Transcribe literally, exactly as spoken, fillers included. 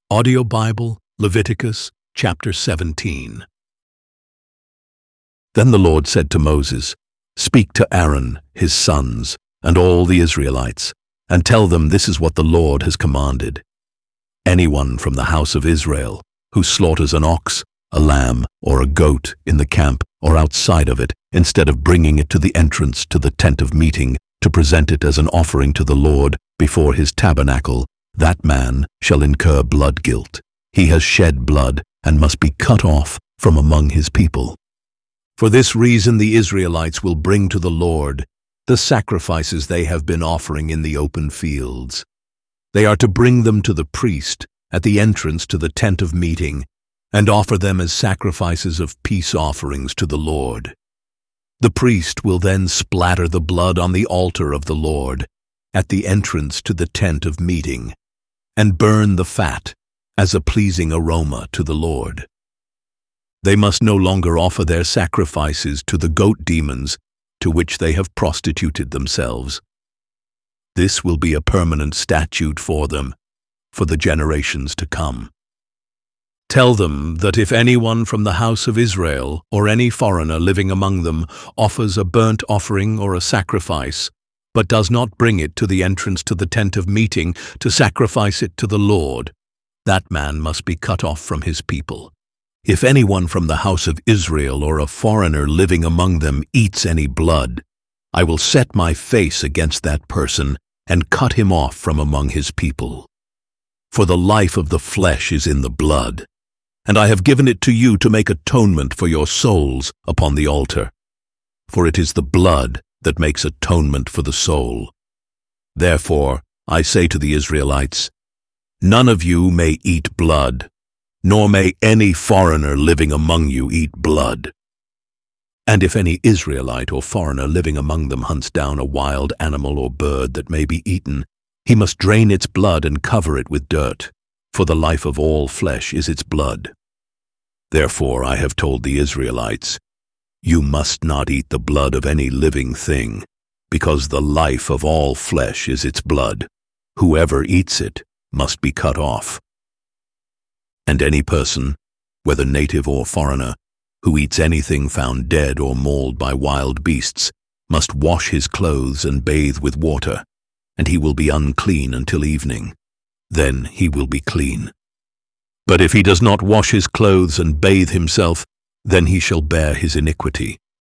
Audio Bible, Leviticus, chapter seventeen. Then the Lord said to Moses, "Speak to Aaron, his sons, and all the Israelites, and tell them this is what the Lord has commanded. Anyone from the house of Israel who slaughters an ox, a lamb, or a goat in the camp or outside of it, instead of bringing it to the entrance to the tent of meeting to present it as an offering to the Lord before his tabernacle, that man shall incur blood guilt. He has shed blood and must be cut off from among his people. For this reason the Israelites will bring to the Lord the sacrifices they have been offering in the open fields. They are to bring them to the priest at the entrance to the tent of meeting and offer them as sacrifices of peace offerings to the Lord. The priest will then splatter the blood on the altar of the Lord at the entrance to the tent of meeting and burn the fat as a pleasing aroma to the Lord. They must no longer offer their sacrifices to the goat demons to which they have prostituted themselves. This will be a permanent statute for them, for the generations to come. Tell them that if anyone from the house of Israel or any foreigner living among them offers a burnt offering or a sacrifice, but does not bring it to the entrance to the tent of meeting to sacrifice it to the Lord, that man must be cut off from his people. If anyone from the house of Israel or a foreigner living among them eats any blood, I will set my face against that person and cut him off from among his people. For the life of the flesh is in the blood, and I have given it to you to make atonement for your souls upon the altar. For it is the blood that makes atonement for the soul. Therefore, I say to the Israelites, none of you may eat blood, nor may any foreigner living among you eat blood. And if any Israelite or foreigner living among them hunts down a wild animal or bird that may be eaten, he must drain its blood and cover it with dirt, for the life of all flesh is its blood. Therefore I have told the Israelites, you must not eat the blood of any living thing, because the life of all flesh is its blood. Whoever eats it must be cut off. And any person, whether native or foreigner, who eats anything found dead or mauled by wild beasts, must wash his clothes and bathe with water, and he will be unclean until evening. Then he will be clean. But if he does not wash his clothes and bathe himself, then he shall bear his iniquity,